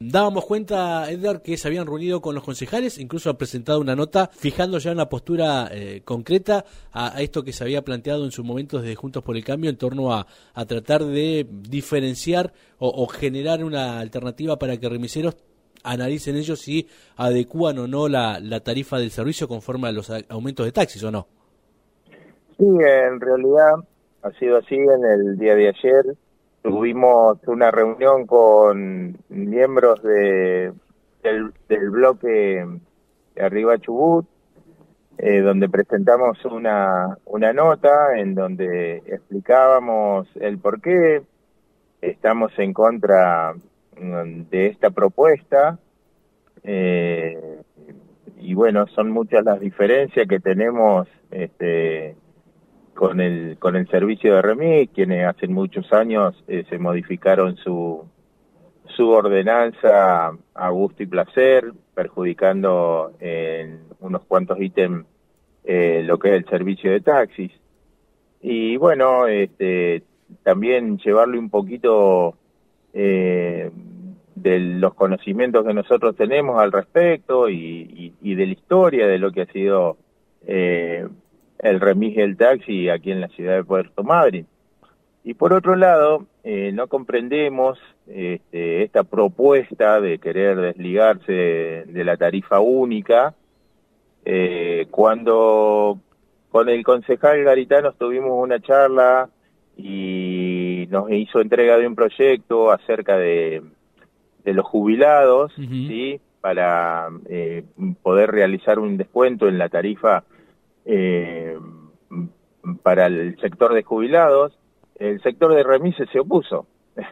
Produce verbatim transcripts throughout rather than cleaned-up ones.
dábamos cuenta, Edgar, que se habían reunido con los concejales, incluso ha presentado una nota fijando ya una postura eh, concreta a, a esto que se había planteado en su momento desde Juntos por el Cambio en torno a, a tratar de diferenciar o, o generar una alternativa para que remiseros analicen ellos si adecúan o no la, la tarifa del servicio conforme a los aumentos de taxis o no. Sí, en realidad ha sido así. En el día de ayer tuvimos una reunión con miembros de, del, del bloque de Arriba Chubut, eh, donde presentamos una, una nota en donde explicábamos el por qué estamos en contra de esta propuesta, eh, y bueno, son muchas las diferencias que tenemos este, con el con el servicio de remis, quienes hace muchos años eh, se modificaron su su ordenanza a gusto y placer, perjudicando en unos cuantos ítems eh, lo que es el servicio de taxis. Y bueno, este, también llevarle un poquito eh, de los conocimientos que nosotros tenemos al respecto y, y, y de la historia de lo que ha sido eh, el remis del taxi aquí en la ciudad de Puerto Madryn. Y por otro lado, eh, no comprendemos este, esta propuesta de querer desligarse de, de la tarifa única, eh, cuando con el concejal Garitano tuvimos una charla y nos hizo entrega de un proyecto acerca de, de los jubilados, uh-huh. ¿sí? Para eh, poder realizar un descuento en la tarifa eh, para el sector de jubilados. El sector de remises se opuso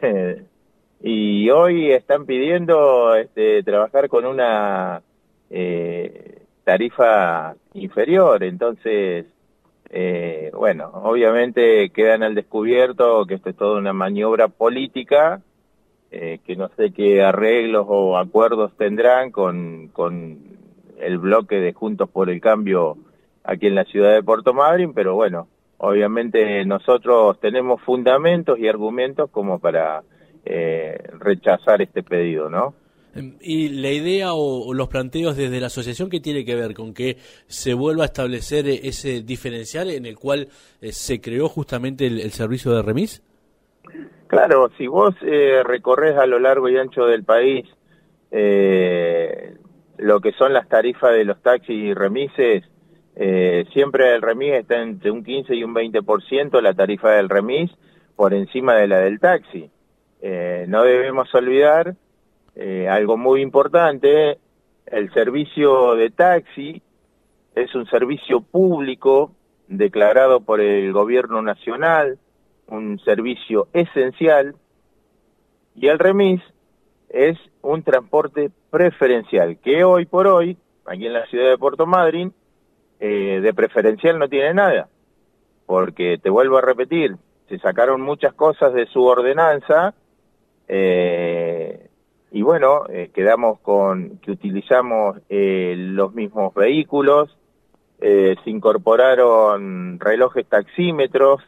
y hoy están pidiendo este, trabajar con una eh, tarifa inferior. Entonces, eh, bueno, obviamente quedan al descubierto que esto es toda una maniobra política, eh, que no sé qué arreglos o acuerdos tendrán con, con el bloque de Juntos por el Cambio aquí en la ciudad de Puerto Madryn, pero bueno, obviamente nosotros tenemos fundamentos y argumentos como para eh, rechazar este pedido, ¿no? Y la idea o, o los planteos desde la asociación, ¿qué tiene que ver con que se vuelva a establecer ese diferencial en el cual eh, se creó justamente el, el servicio de remis? Claro, si vos eh, recorres a lo largo y ancho del país eh, lo que son las tarifas de los taxis y remises, Eh, siempre el remis está entre un quince y un veinte por ciento la tarifa del remis por encima de la del taxi. Eh, no debemos olvidar eh, algo muy importante: el servicio de taxi es un servicio público declarado por el gobierno nacional, un servicio esencial, y el remis es un transporte preferencial, que hoy por hoy, aquí en la ciudad de Puerto Madryn, Eh, de preferencial no tiene nada, porque te vuelvo a repetir, se sacaron muchas cosas de su ordenanza, eh, y bueno, eh, quedamos con que utilizamos eh, los mismos vehículos, eh, se incorporaron relojes taxímetros,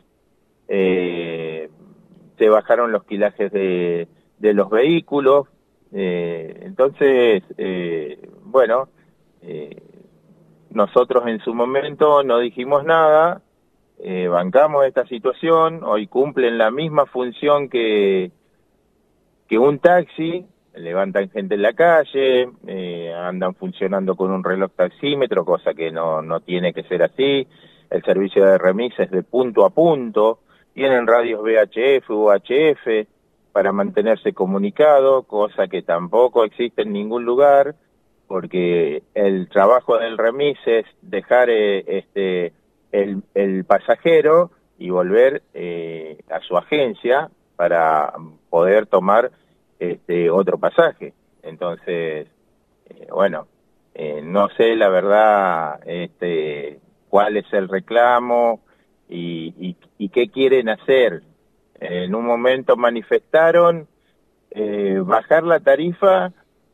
eh, se bajaron los quilajes de, de los vehículos, eh, entonces, eh, bueno, eh, nosotros en su momento no dijimos nada, eh, bancamos esta situación. Hoy cumplen la misma función que, que un taxi, levantan gente en la calle, eh, andan funcionando con un reloj taxímetro, cosa que no, no tiene que ser así. El servicio de remis es de punto a punto, tienen radios V H F, U H F para mantenerse comunicado, cosa que tampoco existe en ningún lugar, porque el trabajo del remis es dejar eh, este el, el pasajero y volver eh, a su agencia para poder tomar este otro pasaje. Entonces, eh, bueno, eh, no sé la verdad este cuál es el reclamo y, y, y qué quieren hacer. En un momento manifestaron eh, bajar la tarifa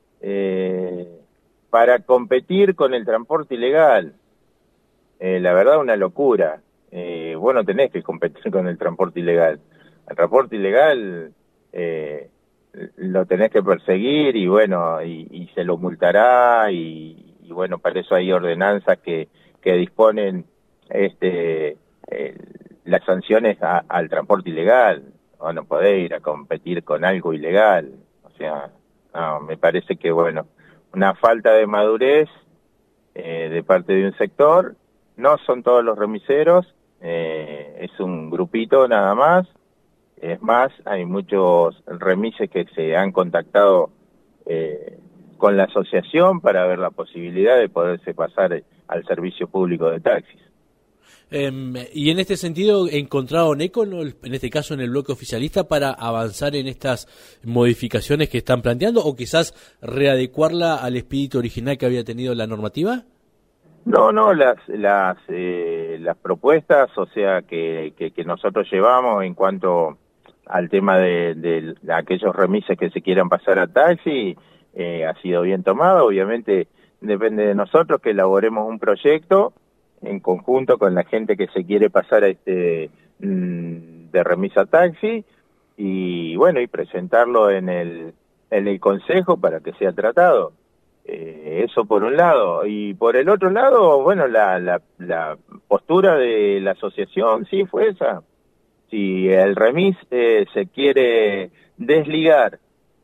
eh, para competir con el transporte ilegal. Eh, la verdad, una locura. Eh, vos no tenés que competir con el transporte ilegal. El transporte ilegal eh, lo tenés que perseguir y bueno, y, y se lo multará y, y bueno, para eso hay ordenanzas que, que disponen este eh, las sanciones a, al transporte ilegal. O no podés ir a competir con algo ilegal. O sea, no, me parece que bueno, una falta de madurez eh, de parte de un sector. No son todos los remiseros, eh, es un grupito nada más. Es más, hay muchos remises que se han contactado eh, con la asociación para ver la posibilidad de poderse pasar al servicio público de taxis. Eh, y en este sentido, ¿encontraron eco, ¿no? en este caso en el bloque oficialista, para avanzar en estas modificaciones que están planteando o quizás readecuarla al espíritu original que había tenido la normativa? No, no, las las eh, las propuestas, o sea, que, que, que nosotros llevamos en cuanto al tema de, de, de aquellos remises que se quieran pasar a taxi, eh, ha sido bien tomado. Obviamente depende de nosotros que elaboremos un proyecto en conjunto con la gente que se quiere pasar a este mmm, de remisa taxi y bueno, y presentarlo en el en el consejo para que sea tratado. Eh, eso por un lado, y por el otro lado, bueno, la, la, la postura de la asociación sí fue esa. Si el remis eh, se quiere desligar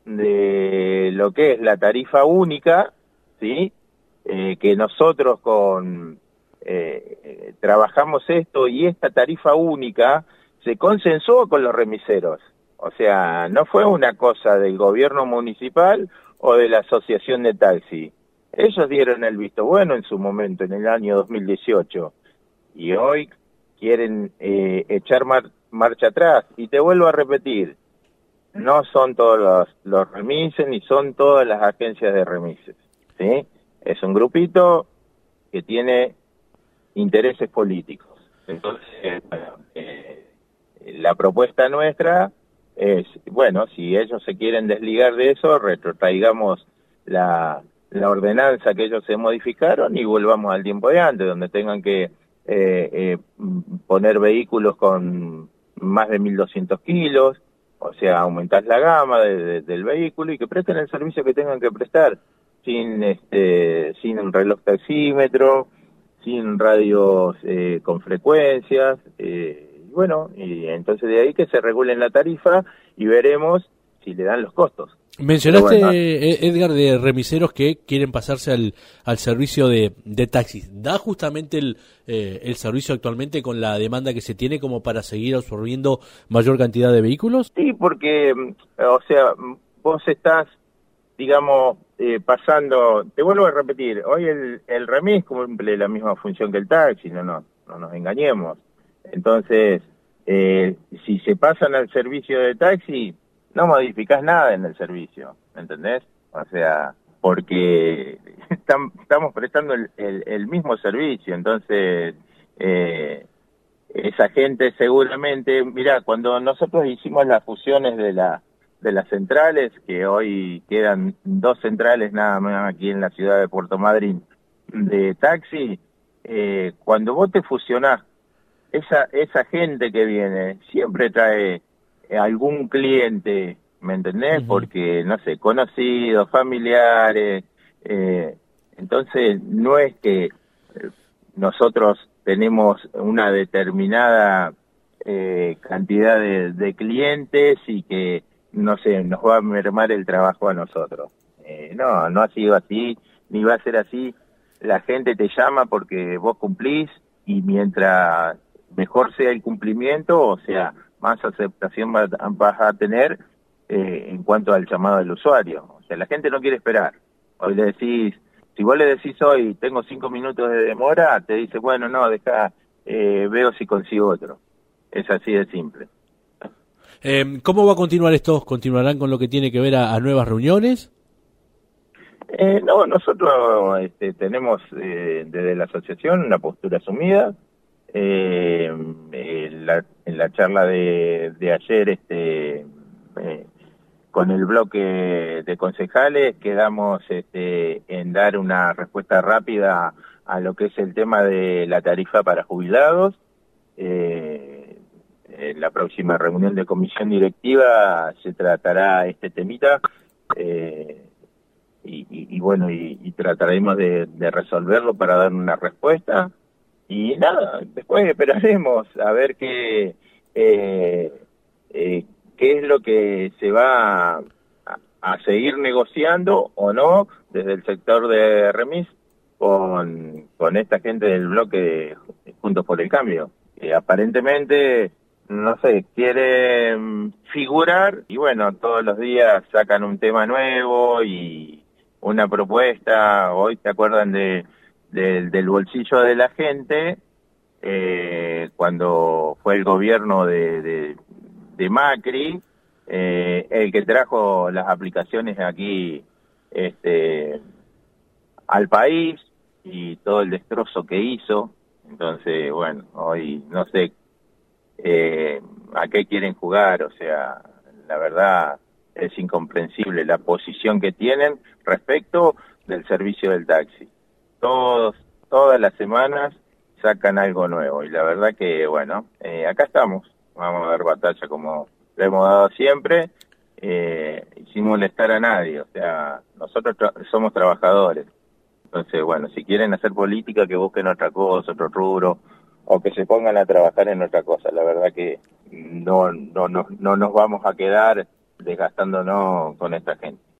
de lo que es la tarifa única, sí, eh, que nosotros con eh, trabajamos esto y esta tarifa única se consensuó con los remiseros. O sea, no fue una cosa del gobierno municipal o de la asociación de taxi. Ellos dieron el visto bueno en su momento, en el año dos mil dieciocho, y hoy quieren eh, echar mar marcha atrás. Y te vuelvo a repetir, no son todos los, los remises, ni son todas las agencias de remises, ¿sí? Es un grupito que tiene intereses políticos. Entonces, bueno, eh, la propuesta nuestra es, bueno, si ellos se quieren desligar de eso, retrotraigamos la, la ordenanza que ellos se modificaron y volvamos al tiempo de antes, donde tengan que eh, eh, poner vehículos con más de mil doscientos kilos, o sea, aumentar la gama de, de, del vehículo y que presten el servicio que tengan que prestar, sin este sin un reloj taxímetro, sin radios eh, con frecuencias, eh, y bueno, y entonces de ahí que se regulen la tarifa y veremos si le dan los costos. Mencionaste, bueno, Edgar, de remiseros que quieren pasarse al, al servicio de, de taxis. ¿Da justamente el, eh, el servicio actualmente con la demanda que se tiene como para seguir absorbiendo mayor cantidad de vehículos? Sí, porque, o sea, vos estás, digamos, eh, pasando, te vuelvo a repetir, hoy el, el remis cumple la misma función que el taxi, no, no, no nos engañemos. Entonces, eh, si se pasan al servicio de taxi, no modificás nada en el servicio, ¿entendés? O sea, porque tam, estamos prestando el, el, el mismo servicio, entonces eh, esa gente seguramente, mirá, cuando nosotros hicimos las fusiones de la de las centrales, que hoy quedan dos centrales nada más aquí en la ciudad de Puerto Madryn de taxi, eh, cuando vos te fusionás, esa esa gente que viene siempre trae algún cliente, ¿me entendés? Uh-huh. Porque, no sé, conocidos, familiares, eh, entonces no es que nosotros tenemos una determinada eh, cantidad de, de clientes y que, no sé, nos va a mermar el trabajo a nosotros. Eh, no, no ha sido así, ni va a ser así. La gente te llama porque vos cumplís y mientras mejor sea el cumplimiento, o sea, más aceptación vas a tener eh, en cuanto al llamado del usuario. O sea, la gente no quiere esperar. Hoy le decís, si vos le decís hoy, tengo cinco minutos de demora, te dice, bueno, no, deja, eh, veo si consigo otro. Es así de simple. Eh, ¿Cómo va a continuar esto? ¿Continuarán con lo que tiene que ver a, a nuevas reuniones? Eh, no, nosotros este, tenemos eh, desde la asociación una postura asumida. Eh, en, la, en la charla de, de ayer este eh, con el bloque de concejales quedamos este, en dar una respuesta rápida a lo que es el tema de la tarifa para jubilados. Eh, en la próxima reunión de comisión directiva se tratará este temita, eh, y, y, y bueno, y, y trataremos de, de resolverlo para dar una respuesta. Y nada, después esperaremos a ver qué, eh, eh, qué es lo que se va a, a seguir negociando o no desde el sector de Remis con, con esta gente del bloque de Juntos por el Cambio. Eh, aparentemente, no sé, quieren figurar y bueno, todos los días sacan un tema nuevo y una propuesta. Hoy se acuerdan de, de del bolsillo de la gente, eh, cuando fue el gobierno de, de, de Macri, eh, el que trajo las aplicaciones aquí este, al país y todo el destrozo que hizo. Entonces, bueno, hoy no sé eh, a qué quieren jugar, o sea, la verdad es incomprensible la posición que tienen respecto del servicio del taxi. Todos, todas las semanas sacan algo nuevo y la verdad que, bueno, eh, acá estamos, vamos a dar batalla como lo hemos dado siempre, eh, sin molestar a nadie, o sea, nosotros tra- somos trabajadores. Entonces, bueno, si quieren hacer política, que busquen otra cosa, otro rubro, o que se pongan a trabajar en otra cosa. La verdad que no, no, no, no nos vamos a quedar desgastándonos con esta gente.